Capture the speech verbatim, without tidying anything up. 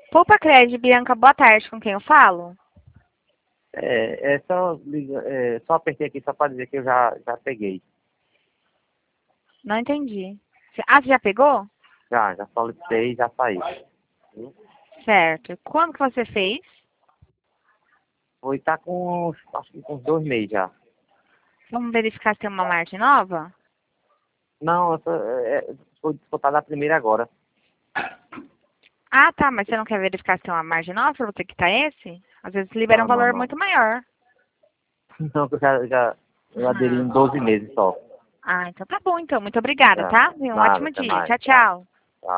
Poupa Crédito, Bianca, boa tarde, com quem eu falo? É, é só, liga- é, só apertei aqui só para dizer que eu já, já peguei. Não entendi. Você- Ah, você já pegou? Já, já solicitei e já saí. Certo. Quando que você fez? Vou estar com, uns- acho que com uns dois meses já. Vamos verificar se tem uma margem nova? Não, eu tô, é, é, vou disputar da primeira agora. Ah, tá, mas você não quer verificar se tem uma margem nova pra você quitar esse? Às vezes libera um Não, não, valor não. muito maior. Não, que eu já, já eu aderi em Ah, doze meses só. ah, então tá bom, então. Muito obrigada, Já. tá? E um Nada, ótimo até dia. mais. Tchau, Tchau. tchau.